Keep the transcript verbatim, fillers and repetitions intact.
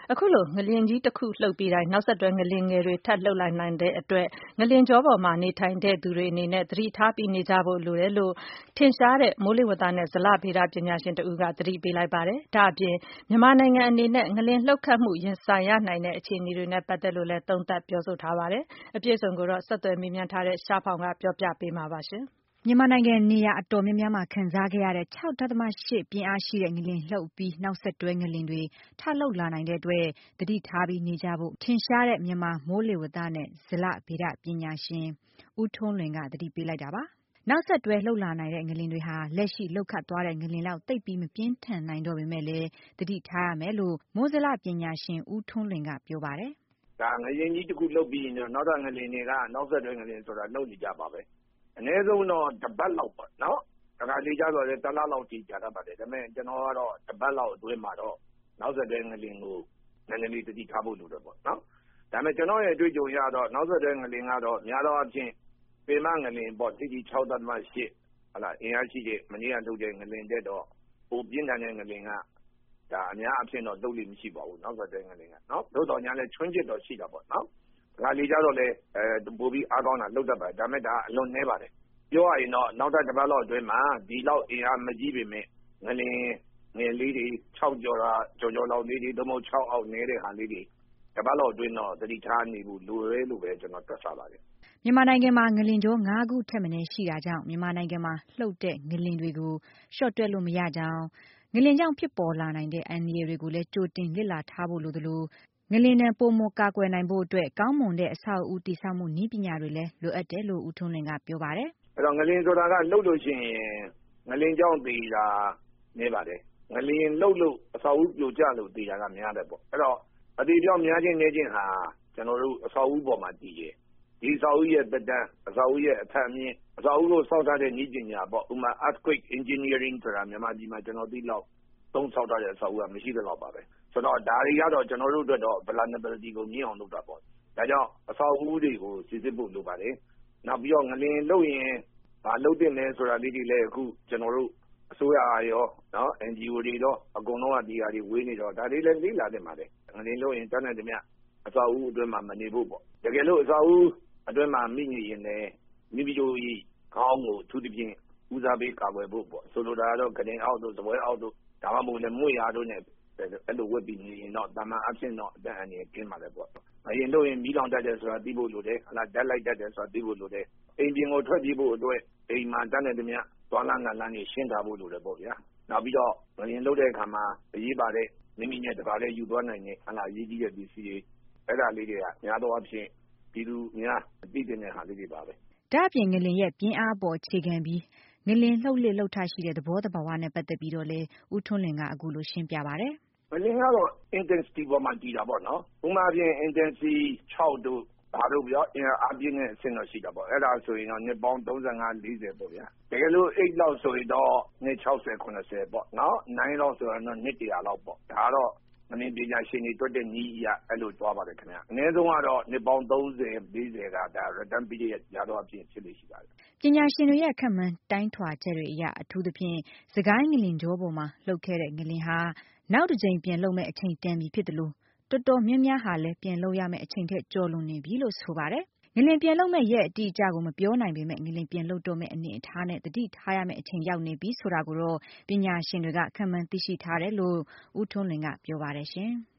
အခုလိုငလျင်ကြီးတစ်ခုလှုပ်ပြီးတိုင်းနောက်ဆက်တွဲငလျင်ငယ်တွေထပ်လှုပ်လာနိုင်တဲ့အတွက်ငလျင်ကြောပေါ်မှာနေထိုင်တဲ့သူတွေအနေနဲ့သတိထားပြီးနေကြဖို့လိုတယ်လို့ထင်ရှားတဲ့မိုးလေဝသနဲ့ဇလဗေဒပညာရှင်တဦးကသတိပေးလိုက်ပါတယ်။ဒါအပြင်မြန်မာနိုင်ငံအနေနဲ့ငလျင်လှုပ်ခတ်မှုရင်ဆိုင်ရနိုင်တဲ့အခြေအနေတွေနဲ့ပတ်သက်လို့လည်းသုံးသပ်ပြောဆိုထားပါတယ်။အပြည့်အစုံကိုတော့ဆက်သွယ်မေးမြန်းထားတဲ့ရှားဖောင်ကပြောပြပေးမှာပါရှင်။မြန်မာနိုင်ငံနေရာအတော်များများမှာခံစားခဲ့ရတဲ့ ၆ ဒသမ ၈ ပြင်းအားရှိတဲ့ငလျင်လှုပ်ပြီးနောက်ဆက်တွဲငလျင်တွေထလှုပ်လာနိုင်တဲ့အတွက်သတိထားပြီးနေကြဖို့ထင်ရှားတဲ့မြန်မာမိုးလေဝသနဲ့ဇလဗေဒပညာရှင်ဦးထွန်းလွင်ကသတိပေးလိုက်တာပါ။နောက်ဆက်တွဲလှုပ်လာနိုင်တဲ့ငလျင်တွေဟာလက်ရှိလှုပ်ခတ်သွားတဲ့ငလျင်လောက်သိပ်ပြီးမပြင်းထန်နိုင်တော့ပေမဲ့လည်းသတိထားရမယ်လို့မိုးဇလပညာရှင်ဦးထွန်းလွင်ကပြောပါတယ်။ဒါငလျင်ကြီးတစ်ခုလှုပ်ပြီးရင်တော့နောက်တော့ငလျင်တွေကနောက်ဆက်တွဲငလျင်ဆိုတာလှုပ်နေကြပါပဲ။အနည်းဆုံးတော့တပတ်လောက်ပေါ့နော်။ဒါကလေကြဆိုတော့တလားလောက်ကြီးကြာတတ်ပါတယ်။ဒါပေမဲ့ကျွန်တော်ကတော့တပတ်လောက်အတွင်းမှာတော့နောက်ဆက်တွဲငလျင်ကိုနည်းနည်းလေးသတိထားဖို့လိုတယ်ပေါ့နော်။ဒါပေမဲ့ကျွန်တော်ရဲ့အတွေ့အကြုံရတော့နောက်ဆက်တွဲငလျင်ကတော့များသောအားဖြင့်ပေမငလျင်ပေါ့တိတိ၆ဒသမ ၈ဟလာအင်အားရှိတဲ့မနေ့ကလှုပ်တဲ့ငလျင်တဲ့တော့ပိုပြင်းထန်တဲ့ငလျင်ကဒါအများအဖြစ်တော့လှုပ်လို့မရှိပါဘူးနောက်ဆက်တွဲငလျင်ကနော်။သို့တော်ညာလဲချွင်းချစ်တော့ရှိတာပေါ့နော်။ဒါလေကြတော့လေအဲပိုပြီးအားကောင်းတာလှုပ်တတ်ပါတယ်ဒါပေမဲ့ဒါအလွန်နှဲပါတယ်ပြောရရင်တော့နောက်တစ်ပတ်လောက်အတွင်းမှာဒီလောက်အင်အားမကြီးပေမဲ့ငလျင်ငယ်လေးတွေ၆ကျော်တာကျော်ကျော်လောက်လေးတွေသို့မဟုတ်၆အောက်နေတဲ့ဟာလေးတွေတစ်ပတ်လောက်အတွင်းတော့သတိထားနေဖို့လိုရဲလို့ပဲကျွန်တော်တွက်ဆပါတယ်မြန်မာနိုင်ငံမှာငလျင်ကြော၅ခုထက်မနည်းရှိတာကြောင့်မြန်မာနိုင်ငံမှာလှုပ်တဲ့ငလျင်တွေကိုရှော့တွက်လို့မရကြောင်းငလျင်ကြောင့်ဖြစ်ပေါ်လာနိုင်တဲ့အန္တရာယ်တွေကိုလည်းကြိုတင်လေ့လာထားဖို့လိုသလိုငလျင်နဲ့ပိုမိုကာကွယ်နိုင်ဖို့အတွက်ကောင်းမွန်တဲ့အဆောက်အဦတည်ဆောက်မှုနည်းပညာတွေလည်းလိုအပ်တယ်လို့ဦးထွန်းလွင်ကပြောပါတယ်။အဲ့တော့ငလျင်ဆိုတာကလှုပ်လို့ရှိရင်ငလျင်ကြောင့်တည်တာနေပါတယ်။ငလျင်လှုပ်လို့အဆောက်အဦပြိုကျလို့တည်တာကများတယ်ပေါ့။အဲ့တော့အတည်ပြောင်းများခြင်းနေခြင်းဟာကျွန်တော်တို့အဆောက်အဦပေါ်မှာတည်ရဲ့။ဒီအဆောက်အဦရဲ့တက်တန်းအဆောက်အဦရဲ့အထက်အမြင့်အဆောက်အဦကိုစောင့်ထားတဲ့နည်းပညာပေါ့။ဥပမာ earthquake engineering ဆိုတာမြန်မာပြည်မှာကျွန်တော်သိလောက်သုံးဆောက်ထားတဲ့အဆောက်အဦကမရှိသလောက်ပါပဲ။ဆိုတော့ဒါတွေကတော့ကျွန်တော်တို့အတွက်တော့ vulnerability ကိုမြင်အောင်လုပ်တာပေါ့။ဒါကြောင့်အဆောက်အဦတွေကိုစစ်စစ်ဖို့လိုပါတယ်။နောက်ပြီးတော့ငလျင်လှုပ်ရင်ဘာလှုပ်တဲ့လဲဆိုတာလေးတွေလည်းအခုကျွန်တော်တို့အစိုးရရောနော် N G O တွေတော့အကုန်လုံးကဒီဟာတွေဝေးနေတော့ဒါတွေလည်းလေ့လာသင့်ပါတယ်။ငလျင်လှုပ်ရင်တန်းတဲ့တည်းမြအဆောက်အဦအတွင်းမှာမနေဖို့ပေါ့။တကယ်လို့အဆောက်အဦအတွင်းမှာမိနေရင်လည်းမိမိတို့၏ခေါင်းကိုအထူးသဖြင့်ဦးစားပေးကာကွယ်ဖို့ပေါ့။ဆိုလိုတာကတော့ကတင်အောက်တို့စပွဲအောက်တို့ဒါမှမဟုတ်လည်းမွေရာတို့နဲ့အဲ့လိုဝက်ပြီးနေရင်တော့တာမန်အဖြစ်တော့အတန်းအနေနဲ့ကျင်းပါတယ်ပေါ့။ငလျင်လှုပ်ရင်မီးလောင်တတ်တယ်ဆိုတာသိဖို့လိုတယ်။ဟလာဓာတ်လိုက်တတ်တယ်ဆိုတာသိဖို့လိုတယ်။အိမ်ပြင်ကိုထွက်ပြေးဖို့အတွက်အိမ်မှာတန်းတဲ့တည်းမြသွားလန်းကလန်းနေရှင်းထားဖို့လိုတယ်ပေါ့ဗျာ။နောက်ပြီးတော့ငလျင်လှုပ်တဲ့အခါမှာအရေးပါတဲ့မိမိနဲ့တပါးလေးယူသွားနိုင်တဲ့ဟလာရေးကြီးတဲ့ပစ္စည်းတွေအဲ့ဒါလေးတွေကများသောအားဖြင့်ပြည်သူများသိတဲ့ဟာလေးတွေပါပဲ။ဒါ့အပြင်ငလျင်ရဲ့ပြင်းအားပေါ်အခြေခံပြီးငလျင်လှုပ်လေလှုပ်ထရှိတဲ့သဘောတဘာဝနဲ့ပတ်သက်ပြီးတော့လေဦးထွန်းလွင်ကအခုလိုရှင်းပြပါတယ်။ငလျင်ကတော့ intensity ပေါ်မှာတည်တာပေါ့နော်။ဥပမာဖြင့် intensity ၆တို့ဘာလို့ပြောအင်အားပြင်းတဲ့အဆင့်တော့ရှိတာပေါ့အဲ့ဒါဆိုရင်တော့နှစ်ပေါင်း၃၅ ၄၀ပေါ့ဗျာတကယ်လို့၈လောက်ဆိုရင်တော့နှစ်၆၀ ၇၀ပေါ့နော်၉လောက်ဆိုရင်တော့နှစ်၁၀၀လောက်ပေါ့ဒါကတော့မင်းပညာရှင်တွေတွက်တဲ့နီးအရအဲ့လိုကြွားပါတယ်ခင်ဗျအနည်းဆုံးကတော့နှစ်ပေါင်း၃၀ ၄၀ကဒါ return period ရတော့အဖြစ်ဖြစ်လို့ရှိပါတယ်ပညာရှင်တွေရဲ့ခန့်မှန်းတိုင်းထွာချက်တွေအရအထူးသဖြင့်စကိုင်းငလျင်ကြောပေါ်မှာလှုပ်ခဲ့တဲ့ငလျင်ဟာနောက်တစ်ကြိမ်ပြန်လှုပ်မဲ့အချိန်တန်ပြီဖြစ်တယ်လို့တော်တော်များများဟာလည်းပြန်လှုပ်ရမယ့်အချိန်ထက်ကျော်လွန်နေပြီလို့ဆိုပါတယ်။ငလျင်ပြန်လှုပ်မဲ့ရက်အတိအကျကိုမပြောနိုင်ပေမဲ့ငလျင်ပြန်လှုပ်တော့မဲ့အနေအထားနဲ့တတိထားရမယ့်အချိန်ရောက်နေပြီဆိုတာကိုတော့ပညာရှင်တွေကခန့်မှန်းသိရှိထားတယ်လို့ဦးထွန်းလွင်ကပြောပါတယ်ရှင်။